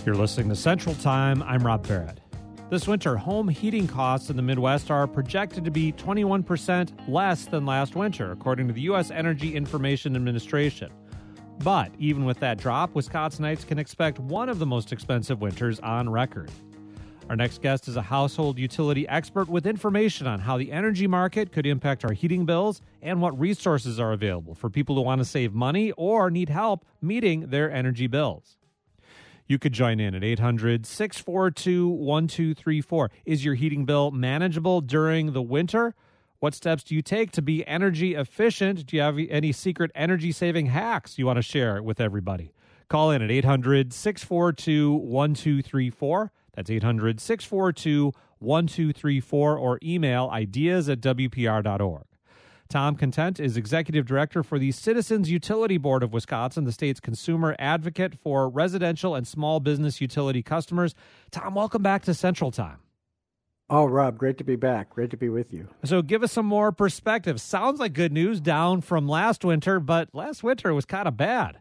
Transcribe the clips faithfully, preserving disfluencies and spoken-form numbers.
You're listening to Central Time. I'm Rob Barrett. This winter, home heating costs in the Midwest are projected to be twenty-one percent less than last winter, according to the U S Energy Information Administration. But even with that drop, Wisconsinites can expect one of the most expensive winters on record. Our next guest is a household utility expert with information on how the energy market could impact our heating bills and what resources are available for people who want to save money or need help meeting their energy bills. You could join in at eight hundred, six four two, one two three four. Is your heating bill manageable during the winter? What steps do you take to be energy efficient? Do you have any secret energy-saving hacks you want to share with everybody? Call in at eight hundred, six four two, one two three four. That's eight hundred, six four two, one two three four, or email ideas at w p r dot org. Tom Content is Executive Director for the Citizens Utility Board of Wisconsin, the state's consumer advocate for residential and small business utility customers. Tom, welcome back to Central Time. Oh, Rob, great to be back. Great to be with you. So give us some more perspective. Sounds like good news down from last winter, but last winter was kind of bad.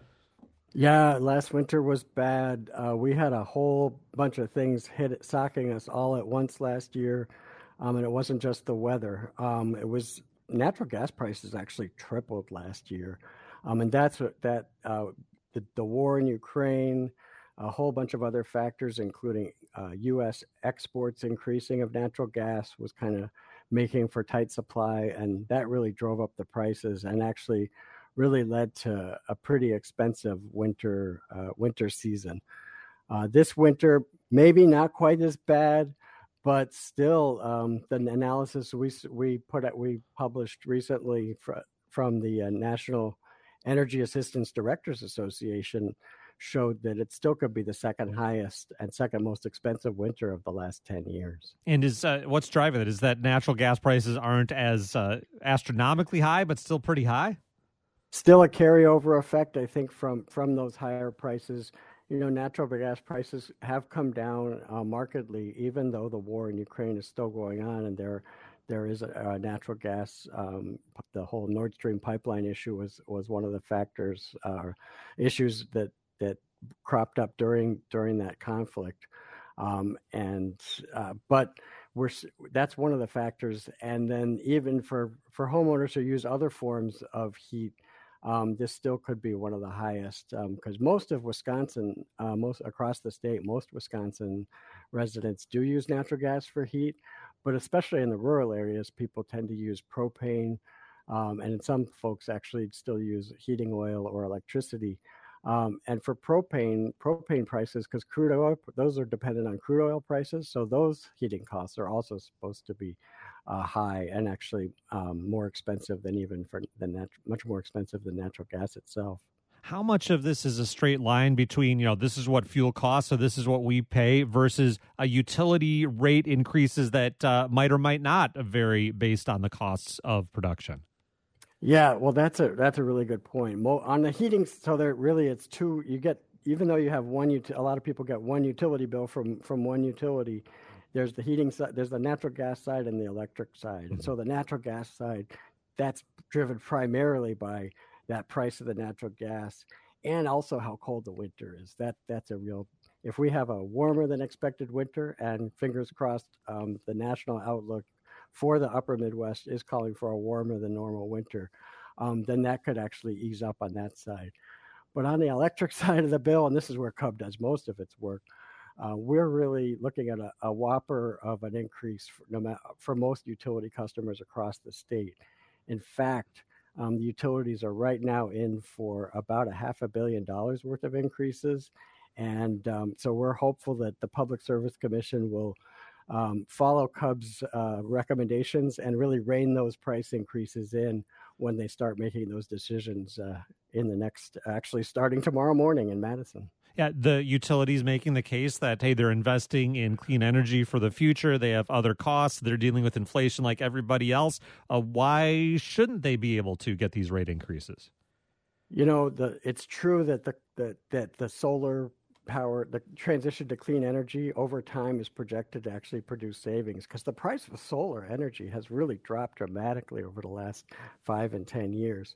Yeah, last winter was bad. Uh, we had a whole bunch of things hit socking us all at once last year, um, and it wasn't just the weather. Um, it was natural gas prices actually tripled last year, um, and that's what that uh, the, the war in Ukraine, a whole bunch of other factors, including uh, U S exports increasing of natural gas, was kind of making for tight supply, and that really drove up the prices and actually really led to a pretty expensive winter uh, winter season. Uh, this winter, maybe not quite as bad, but still, um, the analysis we we put out, we published recently fr- from the uh, National Energy Assistance Directors Association showed that it still could be the second highest and second most expensive winter of the last ten years. And is uh, what's driving it? Is that natural gas prices aren't as uh, astronomically high, but still pretty high? Still a carryover effect, I think, from from those higher prices. You know, natural gas prices have come down uh, markedly, even though the war in Ukraine is still going on, and there, there is a, a natural gas. Um, the whole Nord Stream pipeline issue was was one of the factors, uh, issues that that cropped up during during that conflict, um, and uh, but we're that's one of the factors. And then even for for homeowners who use other forms of heat. Um, this still could be one of the highest because um, most of Wisconsin, uh, most across the state, most Wisconsin residents do use natural gas for heat, but especially in the rural areas, people tend to use propane, um, and some folks actually still use heating oil or electricity. Um, and for propane, propane prices, because crude oil, those are dependent on crude oil prices, so those heating costs are also supposed to be uh, high and actually um, more expensive than even for the nat- much more expensive than natural gas itself. How much of this is a straight line between, you know, this is what fuel costs, so this is what we pay, versus a utility rate increases that uh, might or might not vary based on the costs of production? Yeah, well, that's a that's a really good point. Mo- on the heating, so there really it's two. You get even though you have one, uti- a lot of people get one utility bill from from one utility. There's the heating side, there's the natural gas side, and the electric side. And so the natural gas side, that's driven primarily by that price of the natural gas, and also how cold the winter is. That that's a real. If we have a warmer than expected winter, and fingers crossed, um, the national outlook for the upper Midwest is calling for a warmer than normal winter, um, then that could actually ease up on that side. But on the electric side of the bill, and this is where C U B does most of its work, uh, we're really looking at a, a whopper of an increase for, no matter, for most utility customers across the state. In fact, um, the utilities are right now in for about a half a billion dollars worth of increases. And um, so we're hopeful that the Public Service Commission will Um, follow C U B's uh, recommendations and really rein those price increases in when they start making those decisions uh, in the next, actually starting tomorrow morning in Madison. Yeah, the utilities making the case that, hey, they're investing in clean energy for the future. They have other costs. They're dealing with inflation like everybody else. Uh, why shouldn't they be able to get these rate increases? You know, the it's true that the, the that the solar power, the transition to clean energy over time is projected to actually produce savings because the price of solar energy has really dropped dramatically over the last five and ten years.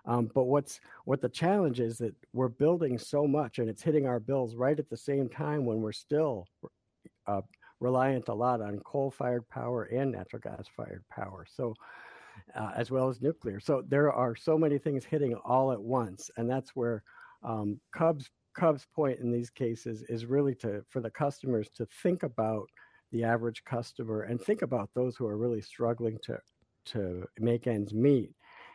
Um, but what's what the challenge is that we're building so much, and it's hitting our bills right at the same time when we're still uh, reliant a lot on coal-fired power and natural gas-fired power. So, uh, as well as nuclear. So there are so many things hitting all at once, and that's where um, Cub's Cub's point in these cases is really to for the customers to think about the average customer and think about those who are really struggling to to make ends meet.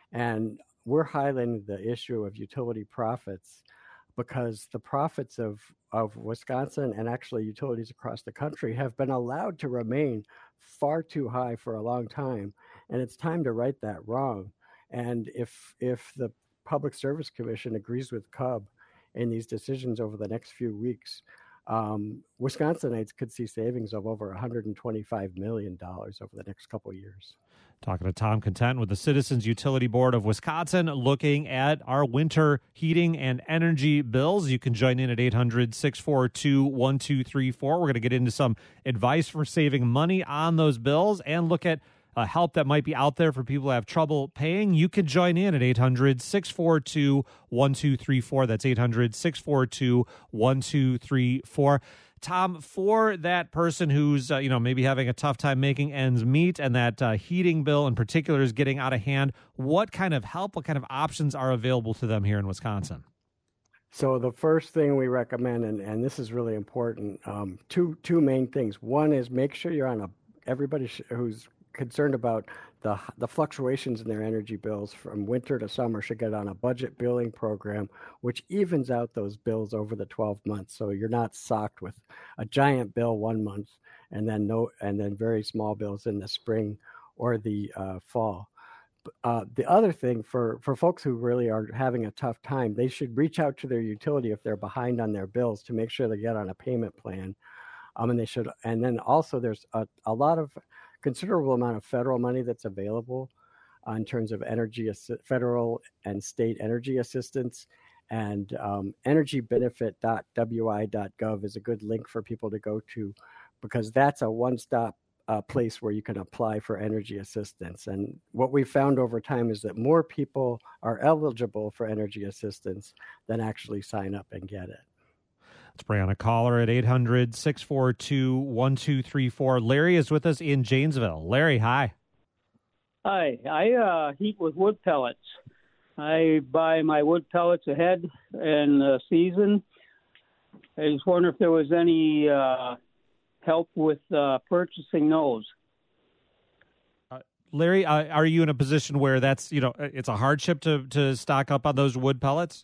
And we're highlighting the issue of utility profits because the profits of of Wisconsin and actually utilities across the country have been allowed to remain far too high for a long time, and it's time to right that wrong. And if if the Public Service Commission agrees with Cub in these decisions over the next few weeks, um, Wisconsinites could see savings of over one hundred twenty-five million dollars over the next couple of years. Talking to Tom Content with the Citizens Utility Board of Wisconsin, looking at our winter heating and energy bills. You can join in at eight hundred, six four two, one two three four. We're going to get into some advice for saving money on those bills and look at Uh, help that might be out there for people who have trouble paying. You can join in at eight hundred, six four two, one two three four. That's eight hundred, six four two, one two three four. Tom, for that person who's, uh, you know, maybe having a tough time making ends meet and that uh, heating bill in particular is getting out of hand, what kind of help, what kind of options are available to them here in Wisconsin? So the first thing we recommend, and, and this is really important, um, two two main things. One is make sure you're on a, everybody sh- who's concerned about the the fluctuations in their energy bills from winter to summer should get on a budget billing program, which evens out those bills over the twelve months. So you're not socked with a giant bill one month and then no and then very small bills in the spring or the uh, fall. Uh, the other thing for, for folks who really are having a tough time, they should reach out to their utility if they're behind on their bills to make sure they get on a payment plan. Um, and they should, and then also there's a, a lot of considerable amount of federal money that's available uh, in terms of energy, assi- federal and state energy assistance. And um, energy benefit dot w i dot gov is a good link for people to go to because that's a one-stop uh, place where you can apply for energy assistance. And what we found over time is that more people are eligible for energy assistance than actually sign up and get it. Let's bring on a caller at eight hundred, six four two, one two three four. Larry is with us in Janesville. Larry, hi. Hi. I uh, heat with wood pellets. I buy my wood pellets ahead in the season. I just wonder if there was any uh, help with uh, purchasing those. Uh, Larry, uh, are you in a position where that's, you know, it's a hardship to, to stock up on those wood pellets?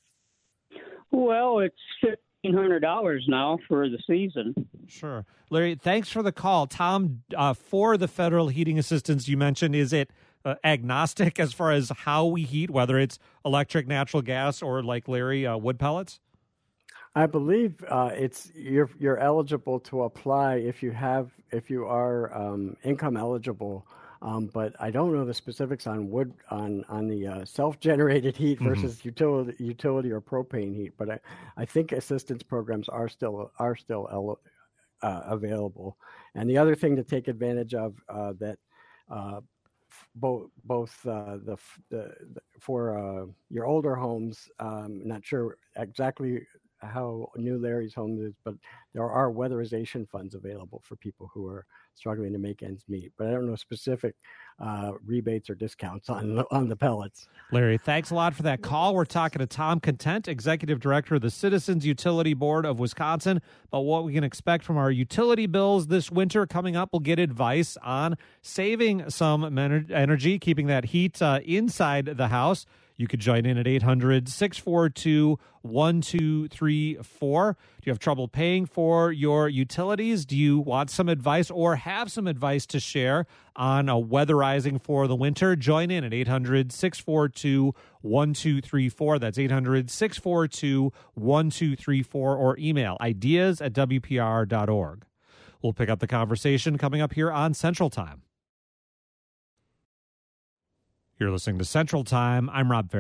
Well, it's fifteen hundred dollars now for the season. Sure. Larry, thanks for the call. Tom, uh, for the federal heating assistance you mentioned, is it uh, agnostic as far as how we heat, whether it's electric, natural gas, or like Larry, uh, wood pellets? I believe uh, it's you're you're eligible to apply if you have if you are um, income eligible. Um, but I don't know the specifics on wood on on the uh, self-generated heat versus mm-hmm. utility utility or propane heat. But I, I think assistance programs are still are still el- uh, available. And the other thing to take advantage of uh, that uh, f- both both uh, the, the, the for uh, your older homes, um, not sure exactly how new Larry's home is, but there are weatherization funds available for people who are struggling to make ends meet. But I don't know specific uh, rebates or discounts on on the pellets. Larry, thanks a lot for that call. We're talking to Tom Content, Executive Director of the Citizens Utility Board of Wisconsin, about what we can expect from our utility bills this winter. Coming up, we'll get advice on saving some energy, keeping that heat uh, inside the house. You could join in at eight hundred, six four two, one two three four. Do you have trouble paying for your utilities? Do you want some advice or have some advice to share on a weatherizing for the winter? Join in at eight hundred, six four two, one two three four. That's eight hundred, six four two, one two three four, or email ideas at w p r dot org. We'll pick up the conversation coming up here on Central Time. You're listening to Central Time. I'm Rob Barrett.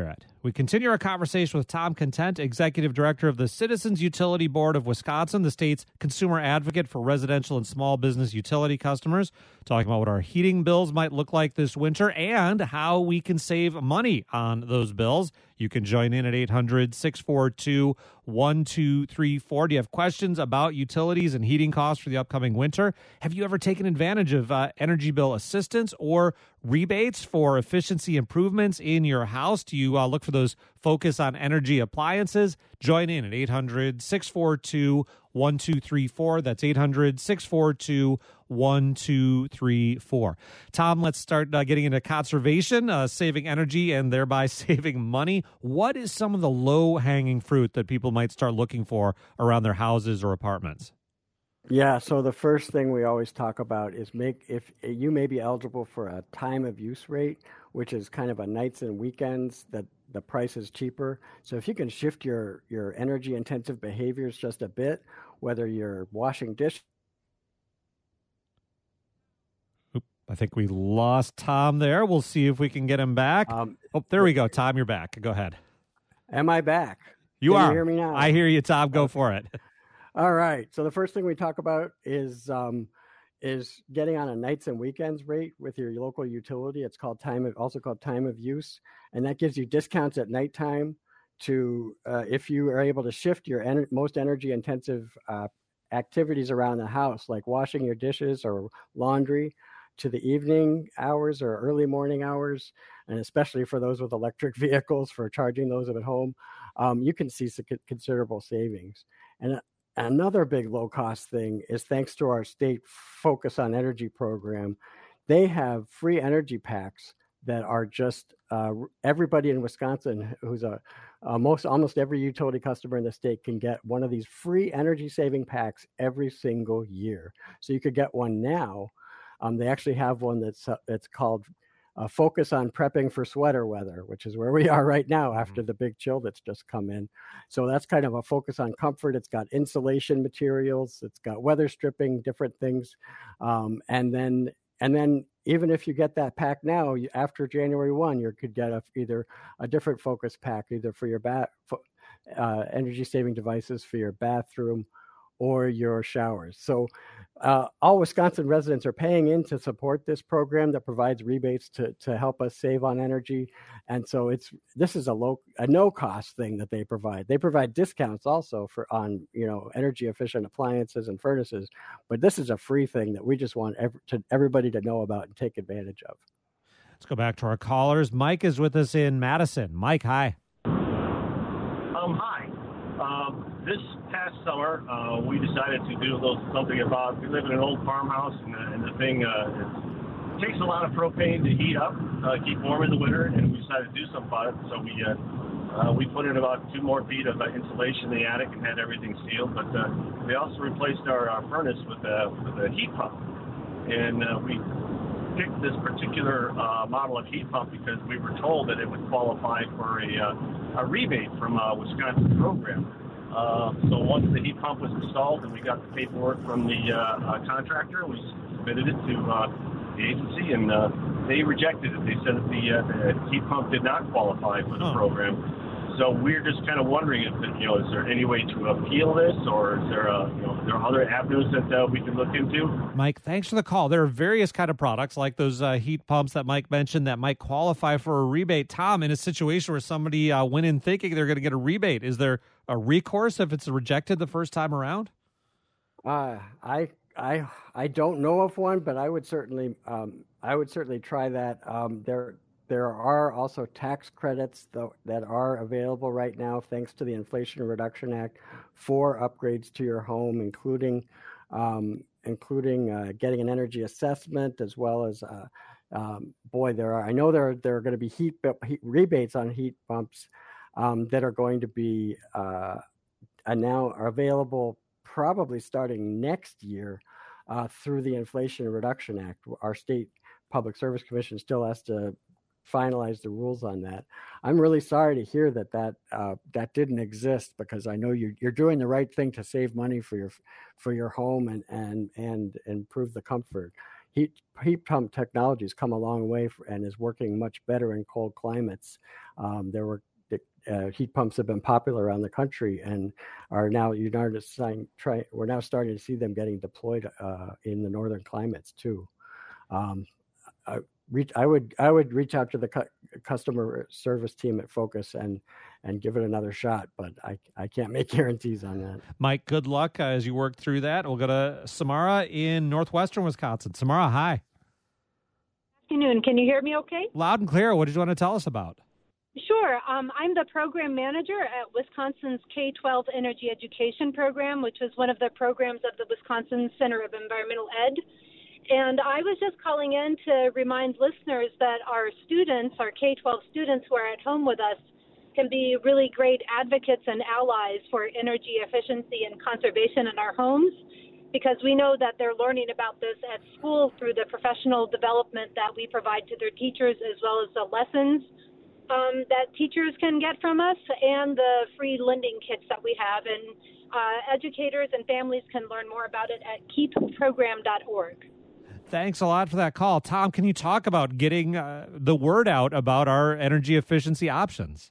We continue our conversation with Tom Content, Executive Director of the Citizens Utility Board of Wisconsin, the state's consumer advocate for residential and small business utility customers, talking about what our heating bills might look like this winter and how we can save money on those bills. You can join in at eight hundred, six four two, one two three four. Do you have questions about utilities and heating costs for the upcoming winter? Have you ever taken advantage of uh, energy bill assistance or rebates for efficiency improvements in your house? Do you uh, look for those focus on energy appliances? Join in at eight hundred, six four two, one two three four. That's eight hundred, six four two, one two three four. Tom, let's start uh, getting into conservation, uh, saving energy, and thereby saving money. What is some of the low-hanging fruit that people might start looking for around their houses or apartments? Yeah, so the first thing we always talk about is make if you may be eligible for a time of use rate, which is kind of a nights and weekends that the price is cheaper. So if you can shift your your energy intensive behaviors just a bit, whether you're washing dishes. Oop, I think we lost Tom there. We'll see if we can get him back. Um, oh, there we go. Tom, you're back. Go ahead. Am I back? You can are. You hear me now? I hear you, Tom. Go for it. All right. So the first thing we talk about is um, is getting on a nights and weekends rate with your local utility. It's called time of, also called time of use, and that gives you discounts at nighttime to uh, if you are able to shift your en- most energy intensive uh, activities around the house, like washing your dishes or laundry, to the evening hours or early morning hours, and especially for those with electric vehicles for charging those at home, um, you can see some considerable savings. And another big low-cost thing is thanks to our state Focus on Energy program, they have free energy packs that are just uh, everybody in Wisconsin who's a, a most almost every utility customer in the state can get one of these free energy-saving packs every single year. So you could get one now. Um, they actually have one that's uh, it's called Uh, focus on prepping for sweater weather, which is where we are right now after the big chill that's just come in. So that's kind of a focus on comfort. It's got insulation materials, it's got weather stripping, different things, um, and then and then even if you get that pack now, you, after January first, you could get a, either a different focus pack, either for your bath uh, energy saving devices for your bathroom or your showers. So uh, all Wisconsin residents are paying in to support this program that provides rebates to, to help us save on energy. And so it's this is a low a no cost thing that they provide. They provide discounts also for on you know energy efficient appliances and furnaces, but this is a free thing that we just want ev- to everybody to know about and take advantage of. Let's go back to our callers. Mike is with us in Madison. Mike, hi. Um, hi. Um, this past summer, uh, we decided to do a little something about, we live in an old farmhouse, and, uh, and the thing, uh, it takes a lot of propane to heat up, uh, keep warm in the winter, and we decided to do something about it. So we uh, uh, we put in about two more feet of uh, insulation in the attic and had everything sealed. But uh, we also replaced our, our furnace with a, with a heat pump. And uh, we picked this particular uh, model of heat pump because we were told that it would qualify for a, uh, a rebate from a Wisconsin program. Uh, so once the heat pump was installed and we got the paperwork from the uh, uh, contractor, we submitted it to uh, the agency, and uh, they rejected it. They said that the, uh, the heat pump did not qualify for the oh. program. So we're just kind of wondering if, you know, is there any way to appeal this, or is there, a, you know, there are other avenues that uh, we can look into? Mike, thanks for the call. There are various kind of products like those uh, heat pumps that Mike mentioned that might qualify for a rebate. Tom, in a situation where somebody uh, went in thinking they're going to get a rebate, is there a recourse if it's rejected the first time around? Uh, I I I don't know of one, but I would certainly um, I would certainly try that. Um, there. There are also tax credits though, that are available right now, thanks to the Inflation Reduction Act, for upgrades to your home, including um, including uh, getting an energy assessment, as well as uh, um, boy, there are I know there are, there are going to be heat, heat rebates on heat pumps um, that are going to be uh, now are available probably starting next year uh, through the Inflation Reduction Act. Our state Public Service Commission still has to finalize the rules on that. I'm really sorry to hear that that uh, that didn't exist, because I know you're you're doing the right thing to save money for your for your home and and and improve the comfort. Heat heat pump technology has come a long way for, and is working much better in cold climates. Um, there were uh, heat pumps have been popular around the country and are now you're now starting, try, we're now starting to see them getting deployed uh, in the northern climates too. Um, I, reach, I would I would reach out to the cu- customer service team at Focus and and give it another shot, but I, I can't make guarantees on that. Mike, good luck uh, as you work through that. We'll go to Samara in northwestern Wisconsin. Samara, hi. Afternoon. Can you hear me okay? Loud and clear. What did you want to tell us about? Sure. Um, I'm the program manager at Wisconsin's K twelve Energy Education Program, which is one of the programs of the Wisconsin Center of Environmental Ed. And I was just calling in to remind listeners that our students, our K twelve students who are at home with us, can be really great advocates and allies for energy efficiency and conservation in our homes, because we know that they're learning about this at school through the professional development that we provide to their teachers, as well as the lessons um, that teachers can get from us and the free lending kits that we have. And uh, educators and families can learn more about it at keep program dot org. Thanks a lot for that call. Tom, can you talk about getting uh, the word out about our energy efficiency options?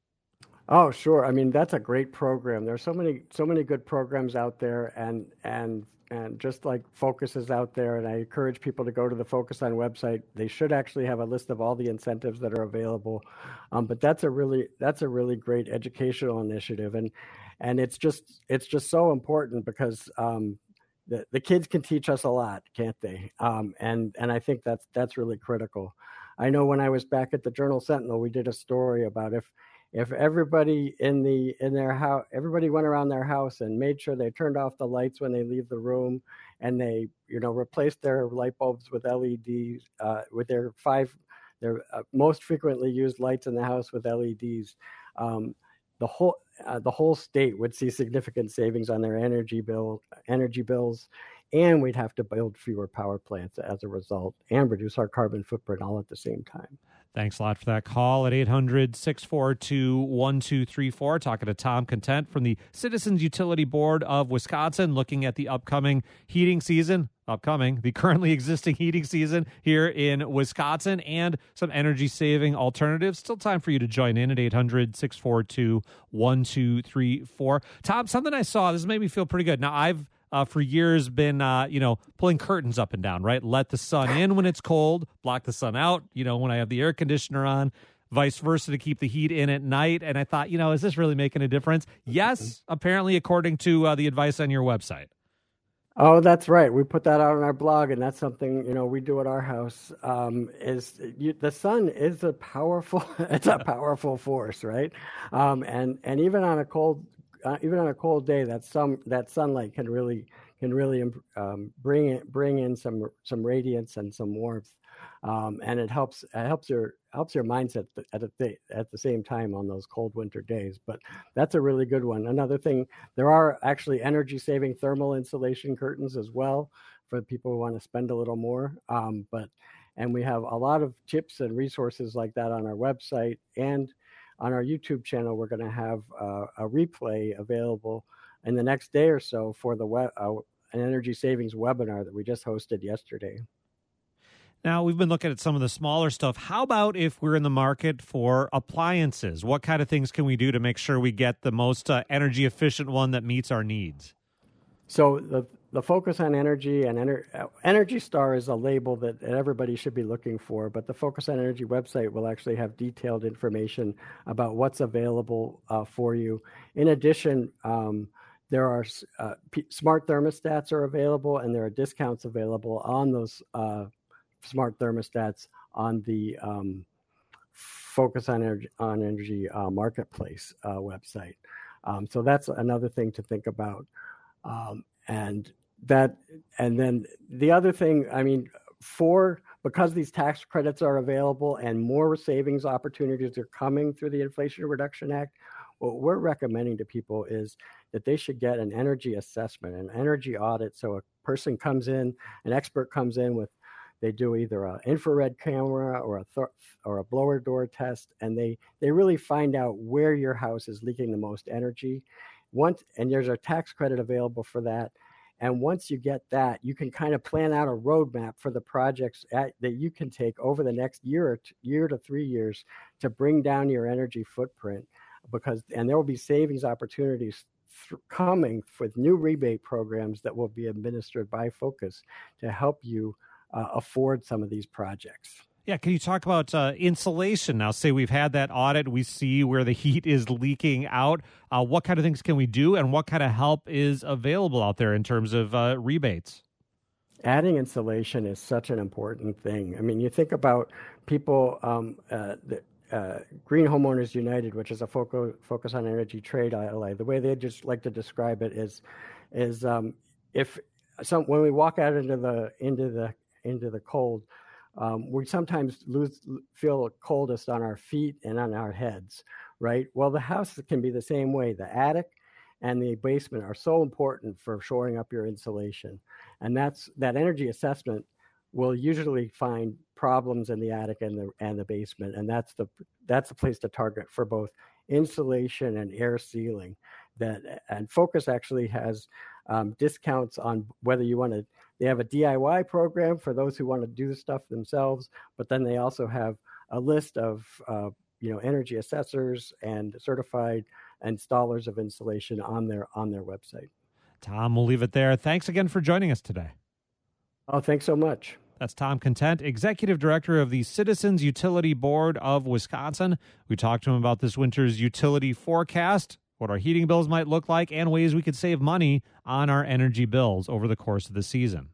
Oh, sure. I mean, that's a great program. There's so many, so many good programs out there, and and and just like Focus is out there. And I encourage people to go to the Focus On website. They should actually have a list of all the incentives that are available. Um, but that's a really that's a really great educational initiative, and and it's just it's just so important because um, the the kids can teach us a lot, can't they? Um, and and I think that's that's really critical. I know when I was back at the Journal Sentinel, we did a story about if. If everybody in the in their house, everybody went around their house and made sure they turned off the lights when they leave the room, and they, you know, replaced their light bulbs with L E Ds, uh, with their five, their uh, most frequently used lights in the house with L E Ds, um, the whole uh, the whole state would see significant savings on their energy bill energy bills, and we'd have to build fewer power plants as a result and reduce our carbon footprint all at the same time. Thanks a lot for that call at eight hundred, six four two, one two three four. Talking to Tom Content from the Citizens Utility Board of Wisconsin, looking at the upcoming heating season, upcoming, the currently existing heating season here in Wisconsin, and some energy-saving alternatives. Still time for you to join in at eight hundred, six four two, one two three four. Tom, something I saw, this made me feel pretty good. Now, I've Uh, for years been, uh, you know, pulling curtains up and down, right? Let the sun in when it's cold, block the sun out, you know, when I have the air conditioner on, vice versa to keep the heat in at night. And I thought, you know, is this really making a difference? Yes, apparently, according to uh, the advice on your website. Oh, that's right. We put that out on our blog, and that's something, you know, we do at our house. Um, is you, the sun is a powerful, it's a powerful force, right? Um, and and even on a cold Uh, even on a cold day, that some that sunlight can really can really um, bring in, bring in some some radiance and some warmth, um, and it helps it helps your helps your mindset at the at the same time on those cold winter days. But that's a really good one. Another thing, there are actually energy saving thermal insulation curtains as well for people who want to spend a little more. Um, but and we have a lot of tips and resources like that on our website, and on our YouTube channel, we're going to have uh, a replay available in the next day or so for the web, uh, an energy savings webinar that we just hosted yesterday. Now, we've been looking at some of the smaller stuff. How about if we're in the market for appliances? What kind of things can we do to make sure we get the most uh, energy efficient one that meets our needs? So the the Focus on Energy and Ener- Energy Star is a label that everybody should be looking for, but the Focus on Energy website will actually have detailed information about what's available uh, for you. In addition, um, there are uh, P- smart thermostats are available, and there are discounts available on those uh, smart thermostats on the um, Focus on Energy, on Energy uh, Marketplace uh, website. Um, so that's another thing to think about. Um, and that, and then the other thing, I mean, for, because these tax credits are available and more savings opportunities are coming through the Inflation Reduction Act, what we're recommending to people is that they should get an energy assessment, an energy audit. So a person comes in, an expert comes in with, they do either an infrared camera or a th- or a blower door test, and they they really find out where your house is leaking the most energy. Once, and there's a tax credit available for that. And once you get that, you can kind of plan out a roadmap for the projects at, that you can take over the next year or two, year to three years to bring down your energy footprint. because and there will be savings opportunities th- coming with new rebate programs that will be administered by Focus to help you uh, afford some of these projects. Yeah, can you talk about uh, insulation? Now, say we've had that audit, we see where the heat is leaking out. Uh, what kind of things can we do, and what kind of help is available out there in terms of uh, rebates? Adding insulation is such an important thing. I mean, you think about people, um, uh, the, uh, Green Homeowners United, which is a focus, focus on energy trade I L A, the way they just like to describe it is, is um, if some when we walk out into the into the into the cold, Um, we sometimes lose, feel coldest on our feet and on our heads, right? Well, the house can be the same way. The attic and the basement are so important for shoring up your insulation. And that's that energy assessment will usually find problems in the attic and the and the basement. And that's the that's the place to target for both insulation and air sealing. That and Focus actually has um, discounts on whether you want to. They have a D I Y program for those who want to do the stuff themselves, but then they also have a list of uh, you know energy assessors and certified installers of insulation on their on their website. Tom, we'll leave it there. Thanks again for joining us today. Oh, thanks so much. That's Tom Content, Executive Director of the Citizens Utility Board of Wisconsin. We talked to him about this winter's utility forecast, what our heating bills might look like, and ways we could save money on our energy bills over the course of the season.